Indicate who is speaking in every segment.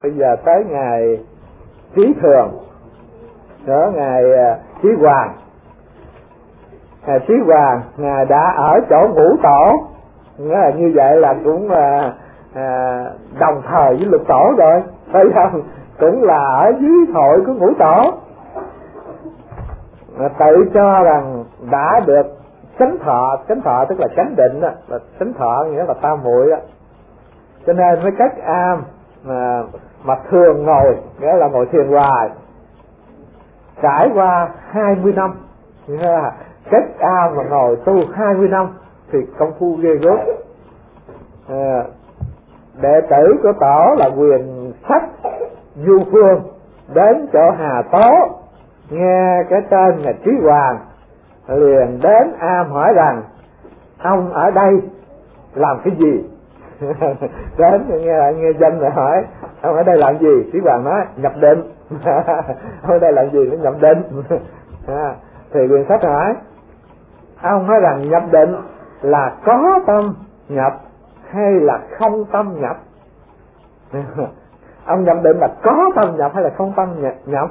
Speaker 1: Bây giờ tới ngày Trí Thường, đó ngày Trí Hoàng. Ngày Trí Hoàng, ngài đã ở chỗ ngũ tổ, như vậy là cũng đồng thời với lục tổ rồi, phải không? Cũng là ở dưới hội của ngũ tổ. Tự cho rằng đã được chánh thọ tức là chánh định đó, và chánh thọ nghĩa là tam muội đó. Cho nên mới cách am mà thường ngồi, nghĩa là ngồi thiền hoài, trải qua 20 năm. Cách am mà ngồi tu 20 năm thì công phu ghê gớm. Đệ tử của tổ là Quyền Sách Du Phương đến chỗ Hà Tố, nghe cái tên là Trí Hoàng, liền đến am hỏi rằng ông ở đây làm cái gì? Đến nghe danh rồi hỏi ông ở đây làm gì? Trí Hoàng nói nhập định. Ông ở đây làm gì? Nó nhập định. Thì Quyền Sách hỏi, ông nói rằng nhập định là có tâm nhập hay là không tâm nhập? Ông nhập định là có tâm nhập hay là không tâm nhập?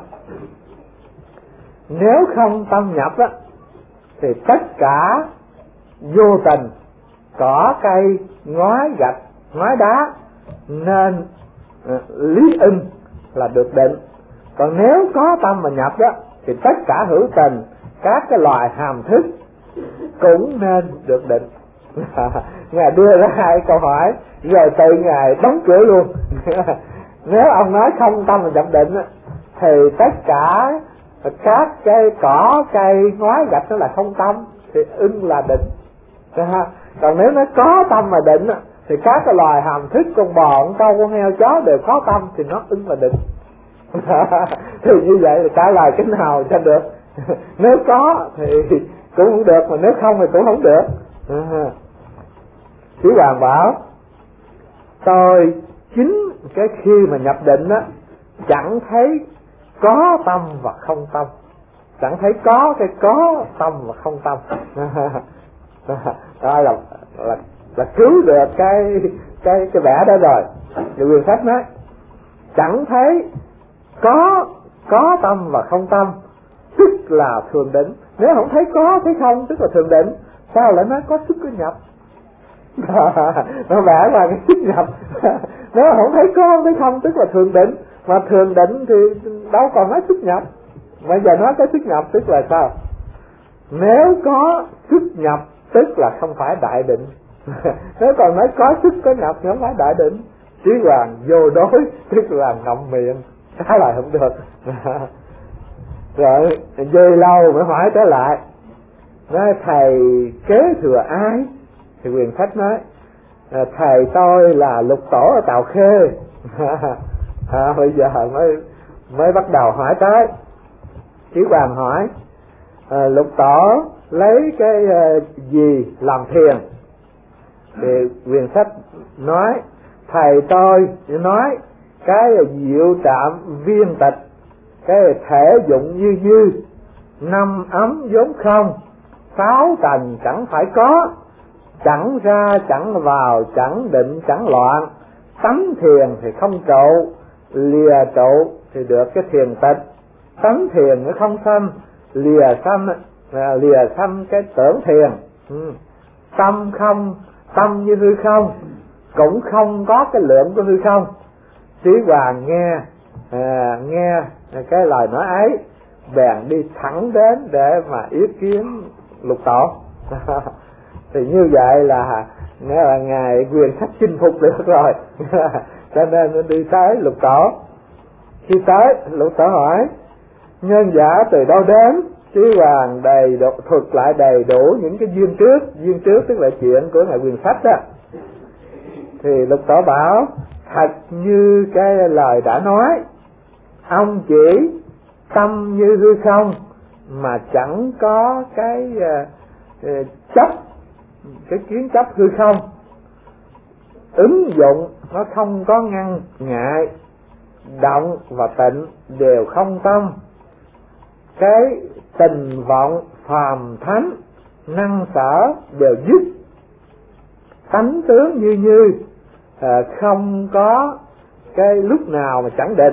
Speaker 1: Nếu không tâm nhập á, thì tất cả vô tình, cỏ cây, ngói gạch, ngói đá nên lý ưng là được định. Còn nếu có tâm mà nhập đó thì tất cả hữu tình, các cái loài hàm thức cũng nên được định. Ngài đưa ra hai câu hỏi rồi tự Ngài đóng cửa luôn. Nếu ông nói không tâm mà nhập định thì tất cả các cái cỏ cây ngói gạch nó là không tâm, thì ưng là định. Còn nếu nó có tâm mà định thì các cái loài hàm thức, con bò, con trâu, con heo, chó đều có tâm thì nó ưng là định. Thì như vậy thì trả lời cái nào cho được? Nếu có thì cũng không được, mà nếu không thì cũng không được. Trí Hoàng bảo tôi chính cái khi mà nhập định á, chẳng thấy có tâm và không tâm, chẳng thấy có cái có tâm và không tâm. Đó là cứu được cái vẻ đó rồi. Thì Quyền Sách nói chẳng thấy có tâm và không tâm tức là thường định. Nếu không thấy có thấy không tức là thường định, sao lại nói có xuất có nhập? Nó vẽ là cái xuất nhập. Nếu không thấy có thấy không tức là thường định, mà thường định thì đâu còn nói xuất nhập. Bây giờ nói cái xuất nhập tức là sao? Nếu có xuất nhập tức là không phải đại định. Nếu còn nói có xuất có nhập thì không phải đại định. Trí Hoàng vô đối tức là ngậm miệng, trả lời không được. Rồi dây lâu mới hỏi trở lại, nói thầy kế thừa ai? Thì Quyền Sách nói thầy tôi là lục tổ ở Tào Khê. Bây giờ mới bắt đầu hỏi tới. Trí Hoàng hỏi lục tổ lấy cái gì làm thiền? Thì Quyền Sách nói thầy tôi nói cái diệu trạm viên tịch, cái thể dụng như năm ấm vốn không, sáu trần chẳng phải có, chẳng ra chẳng vào, chẳng định chẳng loạn, tánh thiền thì không trụ, lìa trụ thì được cái thiền tịch, tánh thiền nó không xâm, lìa xâm cái tưởng thiền. Tâm không, tâm như hư không, cũng không có cái lượng của hư không. Trí Hoàng nghe cái lời nói ấy, bèn đi thẳng đến để mà ý kiến lục tổ. Thì như vậy là nghĩa là ngài Quyền Sách chinh phục được rồi. Cho nên nó đi tới lục tổ. Khi tới lục tổ hỏi nhân giả từ đâu đến? Trí Hoàng thuật lại đầy đủ những cái duyên trước tức là chuyện của ngài Quyền Sách đó. Thì lục tổ bảo thật như cái lời đã nói, ông chỉ tâm như hư không mà chẳng có cái chấp, cái kiến chấp hư không, ứng dụng nó không có ngăn ngại, động và tịnh đều không tâm, cái tình vọng phàm thánh năng sở đều dứt, tánh tướng như không có cái lúc nào mà chẳng định.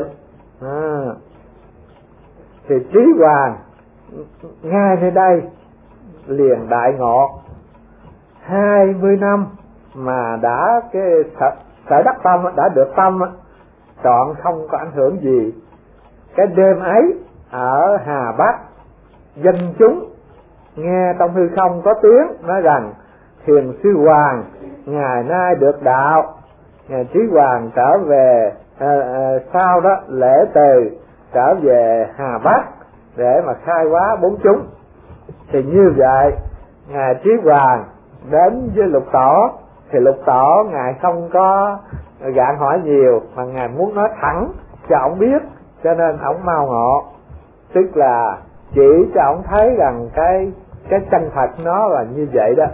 Speaker 1: Thì Trí Hoàng ngay nơi đây liền đại ngộ 20 năm mà đã cái sở đắc tâm đã được tâm chọn, không có ảnh hưởng gì. Cái đêm ấy ở Hà Bắc, dân chúng nghe trong hư không có tiếng nói rằng Thiền Sư Hoàng ngày nay được đạo. Ngài Trí Hoàng trở về sau đó lễ từ trở về Hà Bắc để mà khai hóa bốn chúng. Thì như vậy Ngài Trí Hoàng đến với Lục Tổ, thì Lục Tổ Ngài không có gạn hỏi nhiều mà Ngài muốn nói thẳng cho ông biết, cho nên ông mau ngộ. Tức là chỉ cho ông thấy rằng cái chân thật nó là như vậy đó.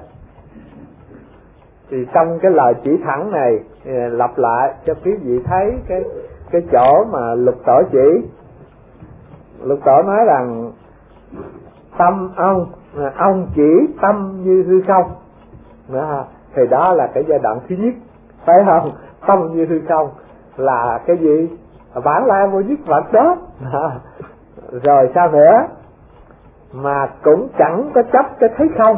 Speaker 1: Thì trong cái lời chỉ thẳng này lặp lại cho quý vị thấy cái chỗ mà Lục Tổ chỉ. Lục Tổ nói rằng tâm ông chỉ tâm như hư không. Thì đó là cái giai đoạn thứ nhất, phải không? Tâm như hư không là cái gì? Bản lai vô nhất vật đó. Rồi sao nữa? Mà cũng chẳng có chấp cái thấy không.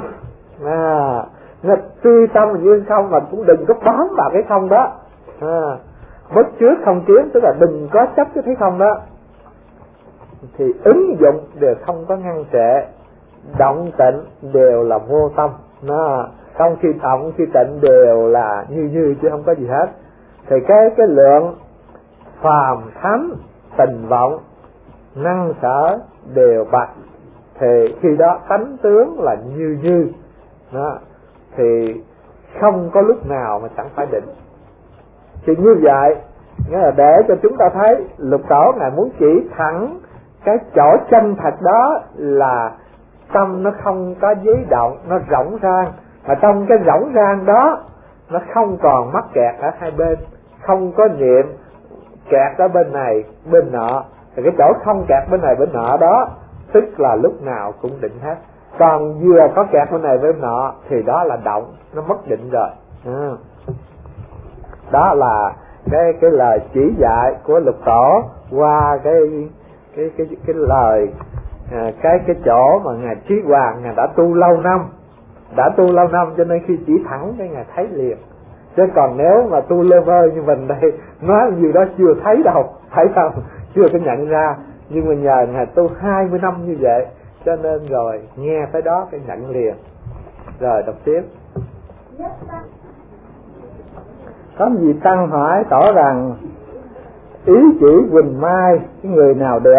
Speaker 1: Tuy tâm như hư không mà cũng đừng có bám vào cái không đó. Bất trước không kiến, tức là đừng có chấp cái thấy không đó. Thì ứng dụng đều không có ngăn trệ, động tịnh đều là vô tâm. Không khi động khi tịnh đều là như chứ không có gì hết. Thì cái lượng phàm thánh tình vọng năng sở đều bạch, thì khi đó tánh tướng là như đó, thì không có lúc nào mà chẳng phải định. Thì như vậy nghĩa là để cho chúng ta thấy Lục Tổ Ngài muốn chỉ thẳng cái chỗ chân thật đó là tâm nó không có giấy động, nó rỗng rang, mà trong cái rỗng rang đó nó không còn mắc kẹt ở hai bên, không có niệm kẹt ở bên này bên nọ. Thì cái chỗ không kẹt bên này bên nọ đó tức là lúc nào cũng định hết. Còn vừa có kẹt bên này bên nọ thì đó là động, nó mất định rồi. Đó là cái lời chỉ dạy của Lục Tổ qua cái lời cái chỗ mà Ngài Trí Hoàng Ngài đã tu lâu năm, cho nên khi chỉ thẳng cái Ngài thấy liền. Chứ còn nếu mà tu lơ vơ như mình đây nói gì đó chưa thấy đâu, thấy không, chưa có nhận ra. Nhưng mà nhờ Ngài tu 20 năm như vậy cho nên rồi nghe tới đó cái nhận liền. Rồi đọc tiếp. Có gì Tăng hỏi tỏ rằng ý chỉ Quỳnh Mai cái người nào được?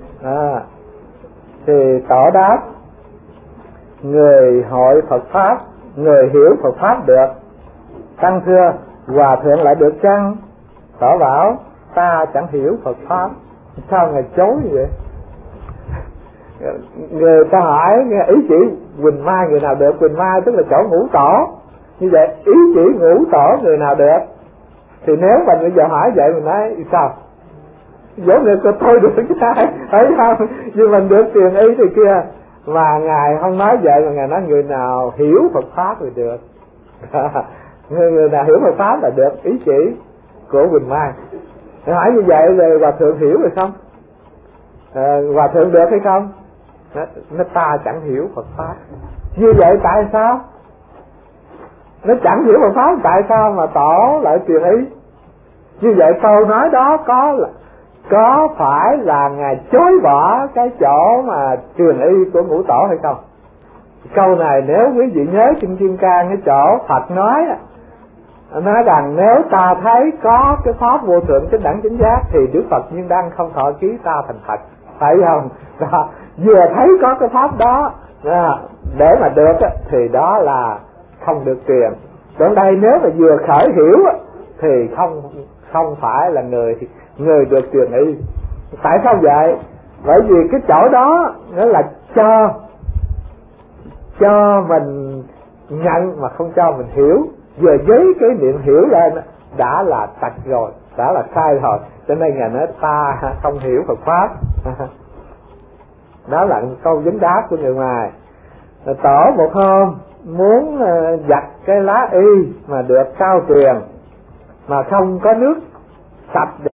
Speaker 1: Thì Tổ đáp người hội Phật Pháp, người hiểu Phật Pháp được. Tăng thưa Hòa Thượng lại được chăng? Tổ bảo ta chẳng hiểu Phật Pháp. Sao Ngài chối vậy? Người ta hỏi ý chỉ Quỳnh Mai người nào được? Quỳnh Mai tức là chỗ ngũ tổ. Như vậy ý chỉ ngũ tổ người nào được? Thì nếu mà bây giờ hỏi vậy mình nói sao? Dẫu người có thôi được cái thấy không? Nhưng mình được tiền ý thì kia. Mà Ngài không nói vậy mà Ngài nói người nào hiểu Phật Pháp thì được. Người nào hiểu Phật Pháp là được ý chỉ của Quỳnh Mai. Hỏi như vậy rồi Hòa Thượng hiểu rồi không? Hòa Thượng được hay không? Nó ta chẳng hiểu Phật Pháp. Như vậy tại sao? Nó chẳng hiểu Phật Pháp, tại sao mà Tổ lại truyền ý? Như vậy câu nói đó có phải là Ngài chối bỏ cái chỗ mà truyền y của ngũ tổ hay không? Câu này nếu quý vị nhớ trong Kim Cang cái chỗ Phật nói rằng nếu ta thấy có cái pháp vô thượng chánh đẳng chánh giác thì Đức Phật nhiên đăng không thọ ký ta thành Phật, phải không? Đó, vừa thấy có cái pháp đó để mà được thì đó là không được truyền. Còn đây nếu mà vừa khởi hiểu thì không phải là người được truyền y. Tại sao vậy? Bởi vì cái chỗ đó nó là cho mình nhận mà không cho mình hiểu. Vừa với cái niệm hiểu lên đã là tật rồi, đã là sai rồi. Cho nên Ngài nói ta không hiểu Phật Pháp. Đó là câu vấn đáp của người ngoài. Tổ một hôm muốn giặt cái lá y mà được trao truyền mà không có nước sạch